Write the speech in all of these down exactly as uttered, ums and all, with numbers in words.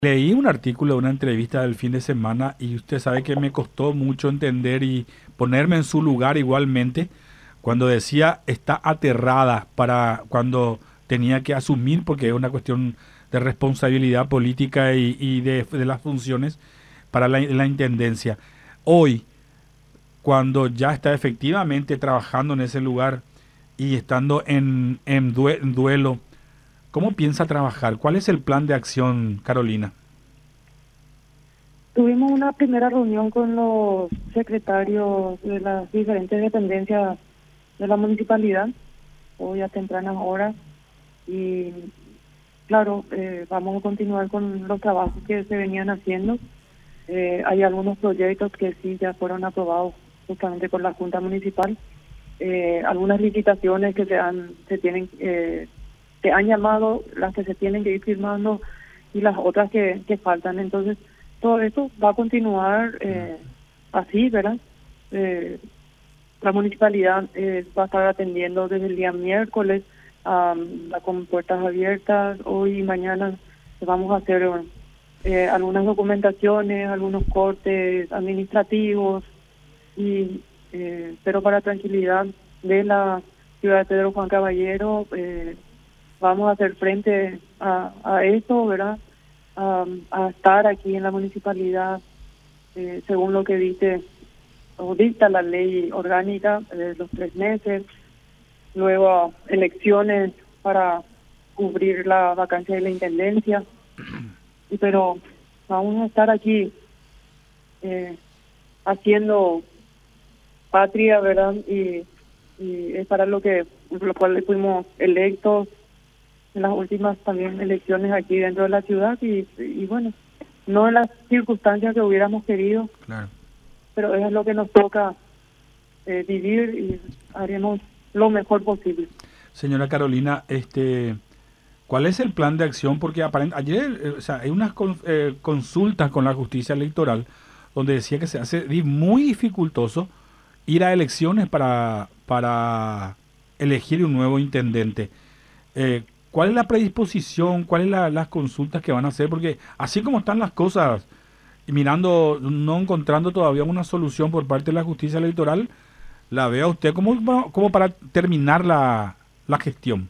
Leí un artículo, una entrevista del fin de semana y usted sabe que me costó mucho entender y ponerme en su lugar igualmente cuando decía está aterrada para cuando tenía que asumir, porque es una cuestión de responsabilidad política y, y de, de las funciones para la, la intendencia. Hoy, cuando ya está efectivamente trabajando en ese lugar y estando en, en due- en duelo, ¿cómo piensa trabajar? ¿Cuál es el plan de acción, Carolina? Tuvimos una primera reunión con los secretarios de las diferentes dependencias de la municipalidad, hoy a tempranas horas, y claro, eh, vamos a continuar con los trabajos que se venían haciendo. Eh, hay algunos proyectos que sí ya fueron aprobados justamente por la Junta Municipal, eh, algunas licitaciones que se han, se tienen, eh, se han llamado, las que se tienen que ir firmando y las otras que, que faltan. Entonces, todo esto va a continuar eh, así, ¿verdad? Eh, la municipalidad eh, va a estar atendiendo desde el día miércoles am, la- con puertas abiertas. Hoy y mañana vamos a hacer eh, algunas documentaciones, algunos cortes administrativos, y eh, pero para tranquilidad de la ciudad de Pedro Juan Caballero, eh, vamos a hacer frente a, a eso, ¿verdad? A, a estar aquí en la municipalidad eh, según lo que dice o dicta la ley orgánica, de los tres meses, luego elecciones para cubrir la vacancia de la intendencia, y pero vamos a estar aquí eh, haciendo patria, ¿verdad? Y, y es para lo que, por lo cual fuimos electos en las últimas también elecciones aquí dentro de la ciudad, y, y bueno, no en las circunstancias que hubiéramos querido, Claro. pero eso es lo que nos toca eh, vivir, y haremos lo mejor posible. Señora Carolina, este, ¿cuál es el plan de acción? Porque aparent- ayer, eh, o sea, hay unas con- eh, consultas con la justicia electoral donde decía que se hace di- muy dificultoso ir a elecciones para, para elegir un nuevo intendente. Eh, ¿Cuál es la predisposición? ¿Cuáles son las consultas que van a hacer? Porque así como están las cosas, y mirando, no encontrando todavía una solución por parte de la justicia electoral, la vea usted como, como para terminar la, la gestión.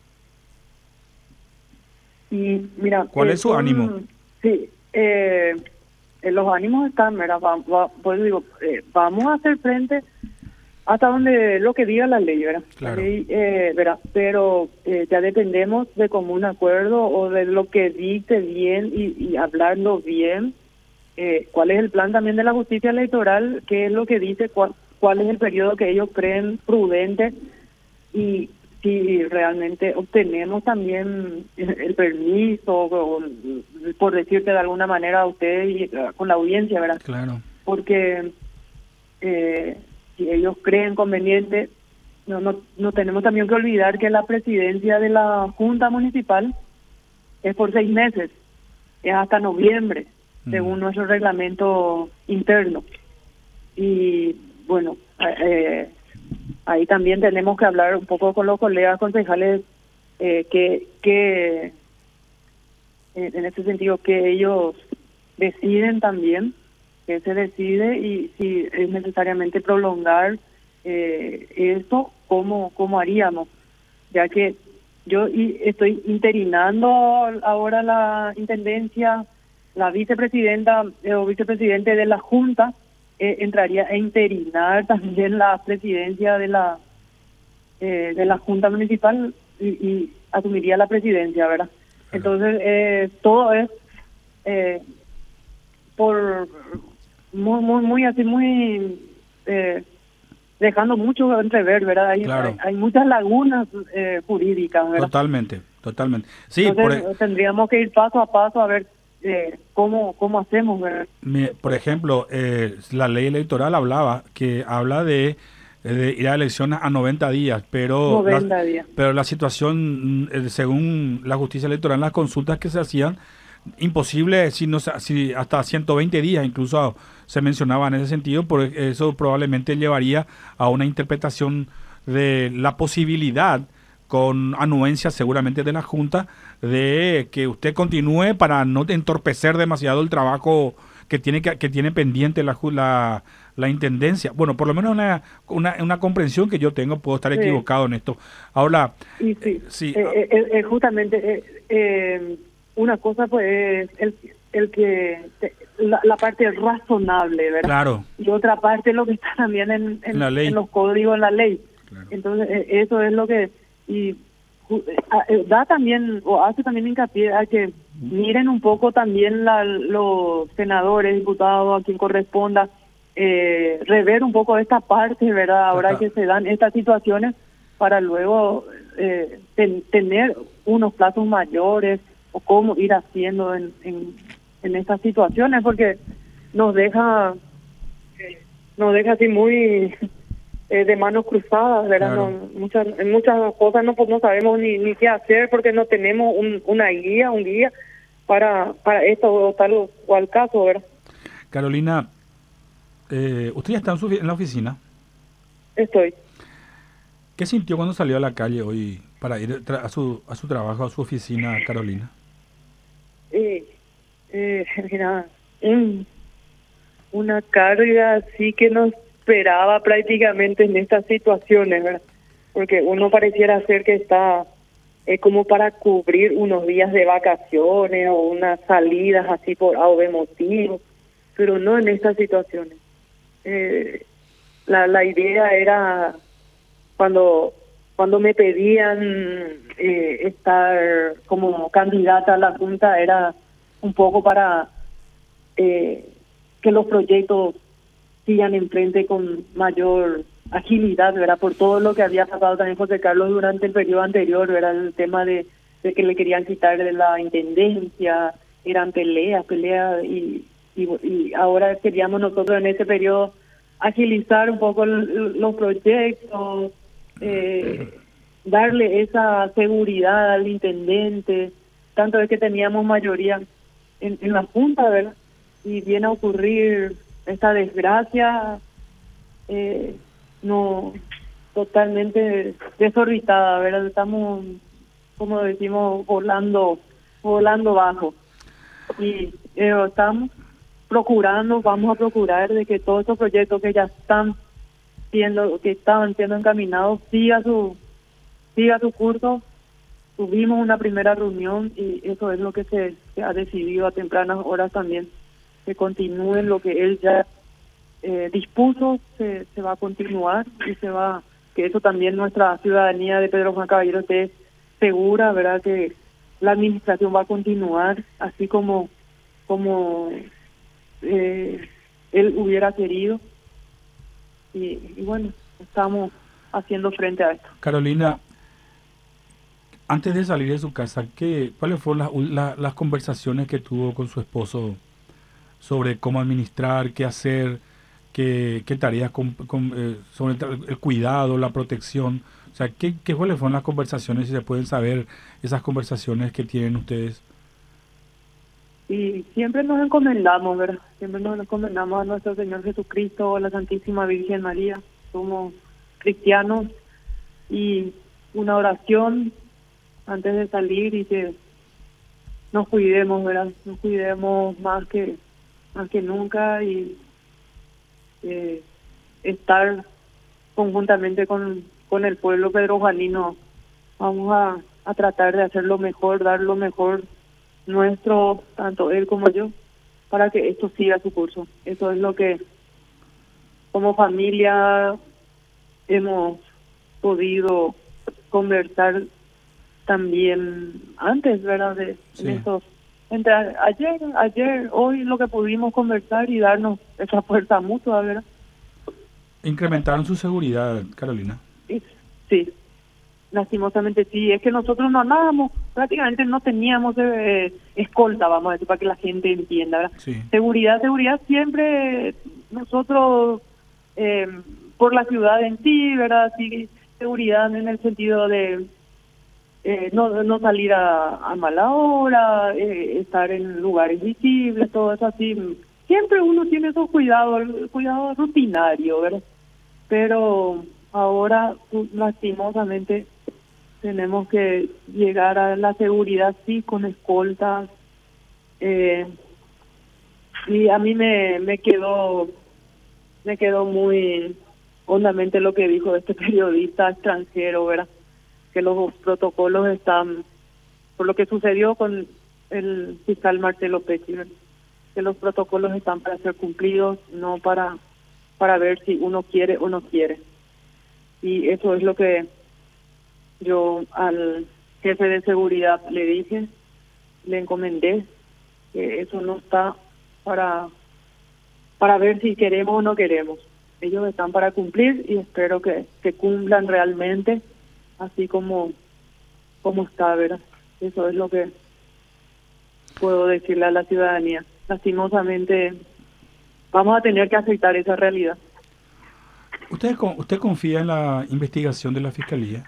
Y mira, ¿Cuál eh, es su ánimo? son, sí, eh, eh, los ánimos están, ¿verdad? Va, va- pues digo, eh, vamos a hacer frente hasta donde lo que diga la ley, ¿verdad? La Claro. ley, eh, ¿verdad? Pero eh, ya dependemos de común acuerdo o de lo que dicte bien, y, y hablando bien, eh, cuál es el plan también de la justicia electoral, qué es lo que dice, cuál, cuál es el periodo que ellos creen prudente, y si realmente obtenemos también el permiso, o, por decirte de alguna manera a usted y eh, con la audiencia, ¿verdad? Claro. Porque eh, si ellos creen conveniente, no, no, no tenemos también que olvidar que la presidencia de la Junta Municipal es por seis meses, es hasta noviembre, Mm. según nuestro reglamento interno. Y bueno, eh, ahí también tenemos que hablar un poco con los colegas concejales, eh, que, que eh, en ese sentido, que ellos deciden también, que se decide, y si es necesariamente prolongar eh, esto, ¿cómo, cómo haríamos? Ya que yo y estoy interinando ahora la intendencia, la vicepresidenta eh, o vicepresidente de la Junta eh, entraría a interinar también la presidencia de la eh, de la Junta Municipal, y, y asumiría la presidencia, ¿verdad? Claro. Entonces, eh, todo es eh, por muy, muy, muy así, muy eh, dejando mucho entrever, ¿verdad? Hay, hay, Claro. hay muchas lagunas eh, jurídicas, ¿verdad? Totalmente, totalmente. Sí, por, Entonces, e- eh, tendríamos que ir paso a paso a ver eh, cómo, cómo hacemos, ¿verdad? mi- por ejemplo, eh, la ley electoral hablaba que habla de, de ir a elecciones a noventa días, pero la, noventa días. pero la situación, mm, eh, según la justicia electoral, las consultas que se hacían, imposible si no se- si hasta ciento veinte días, incluso se mencionaba en ese sentido, porque eso probablemente llevaría a una interpretación de la posibilidad con anuencia seguramente de la Junta, de que usted continúe para no entorpecer demasiado el trabajo que tiene que, que tiene pendiente la, la, la Intendencia. Bueno, por lo menos una, una, una comprensión que yo tengo, puedo estar Sí. equivocado en esto. Ahora, Y sí, eh, sí, eh, eh, eh, justamente eh, eh, una cosa pues es el, el que te- la, la parte razonable, ¿verdad? claro, Y otra parte lo que está también en, en, En la ley. en los códigos, en la ley. claro. Entonces eh, eso es lo que y ju- eh, a- eh, da también o hace también hincapié a que miren un poco también la, los senadores, diputados, a quien corresponda, eh, rever un poco esta parte, ¿verdad? Ahora Está- que se dan estas situaciones para luego eh, ten- tener unos plazos mayores o cómo ir haciendo en, en, en estas situaciones, porque nos deja eh, nos deja así muy eh, de manos cruzadas, ¿verdad? Claro. No, muchas, en muchas cosas no, pues, no sabemos ni, ni qué hacer porque no tenemos un, una guía, un guía para, para esto o tal o cual caso, ¿verdad? Carolina, eh, usted ya está en, su, en la oficina. Estoy. ¿Qué sintió cuando salió a la calle hoy para ir tra- a su, a su trabajo, a su oficina, Carolina? Eh, eh, mira, un, una carga así que no esperaba prácticamente en estas situaciones, ¿verdad? Porque uno pareciera ser que está eh, como para cubrir unos días de vacaciones o unas salidas así por A o B motivo, pero no en estas situaciones. Eh, la, la idea era cuando cuando me pedían eh, estar como candidata a la Junta era un poco para eh, que los proyectos sigan enfrente con mayor agilidad, ¿verdad? Por todo lo que había pasado también José Carlos durante el periodo anterior, ¿verdad? El tema de, de que le querían quitar de la intendencia, eran peleas, peleas, y, y, y ahora queríamos nosotros en este periodo agilizar un poco el- los proyectos, eh, darle esa seguridad al intendente, tanto es que teníamos mayoría en, en la Junta, ¿verdad? Y viene a ocurrir esta desgracia, eh, no, totalmente desorbitada, ¿verdad? Estamos, como decimos, volando, volando bajo. Y eh, estamos procurando, vamos a procurar de que todos estos proyectos que ya están siendo, que estaban siendo encaminados, siga su, siga su curso. Tuvimos una primera reunión y eso es lo que se, se ha decidido a tempranas horas también, que continúen lo que él ya eh, dispuso, se, se va a continuar y se va, que eso también nuestra ciudadanía de Pedro Juan Caballero esté segura, ¿verdad? Que la administración va a continuar así como, como eh, él hubiera querido. Y, y bueno, estamos haciendo frente a esto. Carolina, antes de salir de su casa, ¿qué, ¿cuáles fueron las, ul- la- las conversaciones que tuvo con su esposo sobre cómo administrar, qué hacer, qué, qué tareas, con, con, eh, sobre el, tra- el cuidado, la protección? O sea, ¿qué, qué cuáles fueron las conversaciones, si se pueden saber esas conversaciones que tienen ustedes? Y siempre nos encomendamos, ¿verdad? Siempre nos encomendamos a nuestro Señor Jesucristo, a la Santísima Virgen María. Somos cristianos y una oración antes de salir y que nos cuidemos, ¿verdad? Nos cuidemos más que más que nunca y eh, estar conjuntamente con, con el pueblo pedrojuanino. Vamos a, a tratar de hacer lo mejor, dar lo mejor nuestro, tanto él como yo, para que esto siga su curso. Eso es lo que como familia hemos podido conversar también antes, ¿verdad? De, Sí. en estos, entre a- ayer, ayer, hoy lo que pudimos conversar y darnos esa fuerza mutua, ¿verdad? ¿Incrementaron su seguridad, Carolina? Y, sí, lastimosamente sí, es que nosotros no andábamos, prácticamente no teníamos eh, escolta, vamos a decir, para que la gente entienda, ¿verdad? Sí. Seguridad, seguridad siempre nosotros eh, por la ciudad en sí, ¿verdad? Sí, seguridad en el sentido de eh, no no salir a, a mala hora, eh, estar en lugares visibles, todo eso así. Siempre uno tiene esos cuidados, el cuidado rutinario, ¿verdad? Pero ahora, lastimosamente, tenemos que llegar a la seguridad, sí, con escoltas. Eh, y a mí me, me quedó me quedó muy hondamente lo que dijo este periodista extranjero, ¿verdad? Que los protocolos están, por lo que sucedió con el fiscal Marcelo Pecci, ¿verdad? Que los protocolos están para ser cumplidos, no para para ver si uno quiere o no quiere. Y eso es lo que yo al jefe de seguridad le dije, le encomendé, que eso no está para para ver si queremos o no queremos. Ellos están para cumplir y espero que, que cumplan realmente, así como, como está, ¿verdad? Eso es lo que puedo decirle a la ciudadanía. Lastimosamente, vamos a tener que aceptar esa realidad. ¿Usted, usted confía en la investigación de la Fiscalía?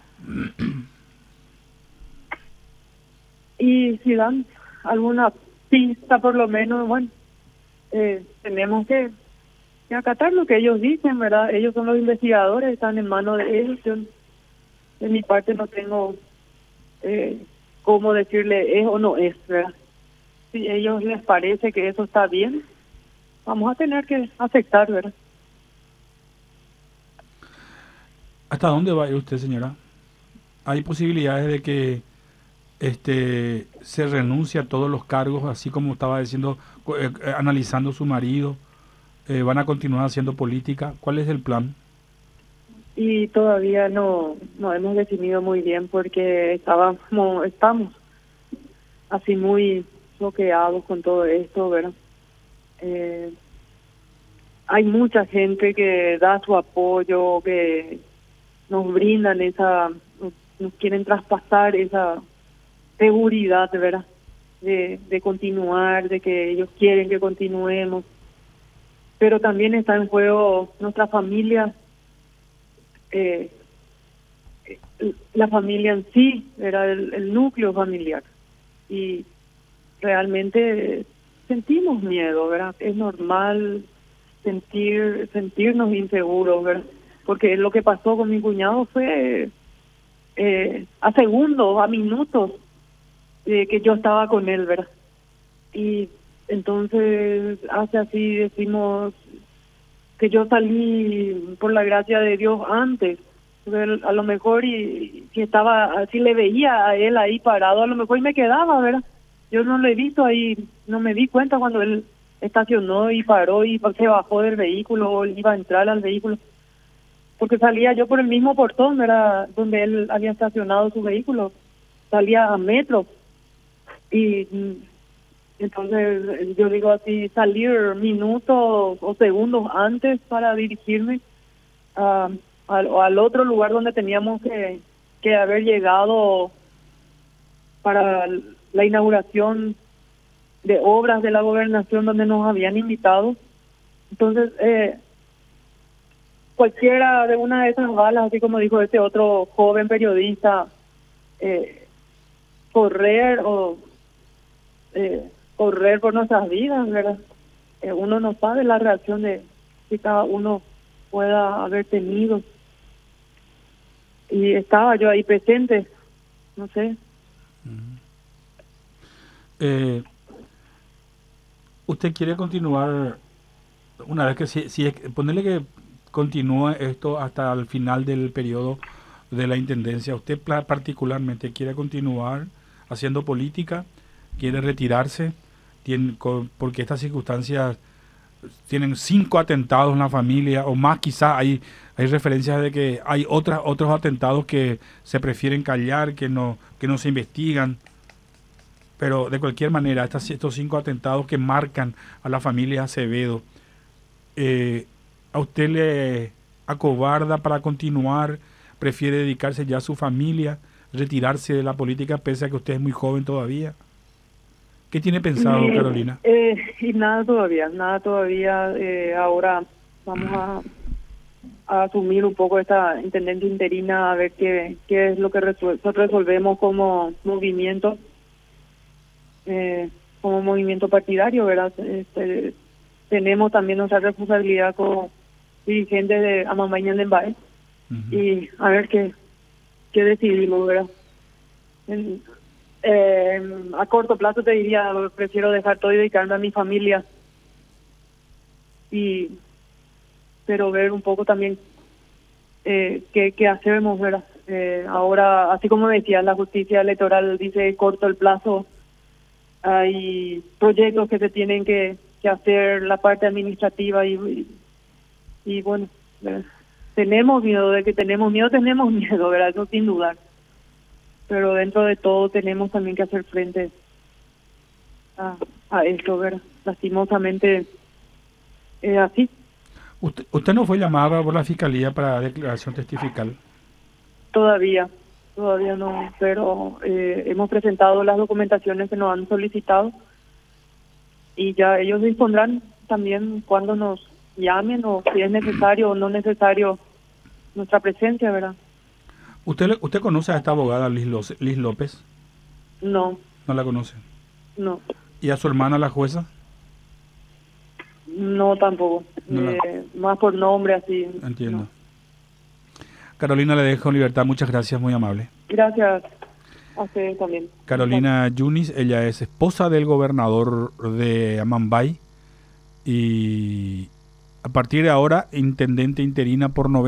Y si dan alguna pista, por lo menos, bueno, eh, tenemos que, que acatar lo que ellos dicen, ¿verdad? Ellos son los investigadores, están en manos de ellos. Yo, de mi parte, no tengo eh, cómo decirle es o no es, ¿verdad? Si a ellos les parece que eso está bien, vamos a tener que aceptar, ¿verdad? ¿Hasta dónde va a ir usted, señora? ¿Hay posibilidades de que este se renuncie a todos los cargos, así como estaba diciendo, eh, eh, analizando su marido? Eh, ¿Van a continuar haciendo política? ¿Cuál es el plan? Y todavía no, no hemos definido muy bien porque estábamos, estamos así muy bloqueados con todo esto, ¿verdad? Eh, hay mucha gente que da su apoyo, que nos brindan esa, nos, nos quieren traspasar esa seguridad, ¿verdad? De, de continuar, de que ellos quieren que continuemos. Pero también está en juego nuestra familia, eh, la familia en sí, era el, el núcleo familiar. Y realmente sentimos miedo, ¿verdad? Es normal sentir sentirnos inseguros, ¿verdad? Porque lo que pasó con mi cuñado fue eh, a segundos, a minutos eh, que yo estaba con él, ¿verdad? Y entonces hace así decimos que yo salí por la gracia de Dios antes, a lo mejor y si estaba, si le veía a él ahí parado, a lo mejor y me quedaba, ¿verdad? Yo no lo he visto ahí, no me di cuenta cuando él estacionó y paró y se bajó del vehículo o iba a entrar al vehículo, porque salía yo por el mismo portón, era donde él había estacionado su vehículo, salía a metros y entonces yo digo así, salir minutos o segundos antes para dirigirme a, al, al otro lugar donde teníamos que, que haber llegado para la inauguración de obras de la gobernación donde nos habían invitado. Entonces, eh, cualquiera de una de esas balas, así como dijo este otro joven periodista, eh, correr o eh, correr por nuestras vidas, ¿verdad? Eh, uno no sabe la reacción de que cada uno pueda haber tenido. Y estaba yo ahí presente, no sé. Eh, ¿Usted quiere continuar, una vez que, si, si es, ponerle que continúe esto hasta el final del periodo de la intendencia, usted particularmente quiere continuar haciendo política, quiere retirarse, tiene, porque estas circunstancias tienen cinco atentados en la familia o más, quizás hay hay referencias de que hay otras otros atentados que se prefieren callar, que no que no se investigan, pero de cualquier manera estas, estos cinco atentados que marcan a la familia Acevedo, eh, ¿a usted le acobarda para continuar? ¿Prefiere dedicarse ya a su familia, retirarse de la política pese a que usted es muy joven todavía? ¿Qué tiene pensado, y, Carolina? Eh, y nada todavía, nada todavía. Eh, ahora vamos a, a asumir un poco esta intendente interina, a ver qué, qué es lo que resol- nosotros resolvemos como movimiento, eh, como movimiento partidario, ¿verdad? Este, tenemos también nuestra responsabilidad como dirigentes de Amambaña en Lembae, uh-huh. Y a ver qué, qué decidimos, ¿verdad? En- eh, a corto plazo te diría, prefiero dejar todo y dedicarme a mi familia. Y, pero ver un poco también eh, qué, qué hacemos, ¿verdad? Eh, ahora, así como decía, la justicia electoral dice corto el plazo, hay proyectos que se tienen que, que hacer, la parte administrativa y, y, y bueno, eh, tenemos miedo, de que tenemos miedo, tenemos miedo, ¿verdad? Eso sin dudar. Pero dentro de todo tenemos también que hacer frente a, a esto, ¿verdad? Lastimosamente es así. Usted, usted no fue llamada por la fiscalía para declaración testifical. Todavía, todavía no, pero eh, hemos presentado las documentaciones que nos han solicitado y ya ellos dispondrán también cuando nos llamen o si es necesario o no necesario nuestra presencia, ¿verdad? ¿Usted, le- usted conoce a esta abogada Liz, Lo- Liz López? No, No la conoce. no, ¿Y a su hermana, la jueza? no tampoco. No la Eh, más por nombre así. entiendo. No. Carolina, le dejo en libertad. Muchas gracias, muy amable. Gracias a ustedes también. Carolina Yunis, ella es esposa del gobernador de Amambay y a partir de ahora intendente interina por noventa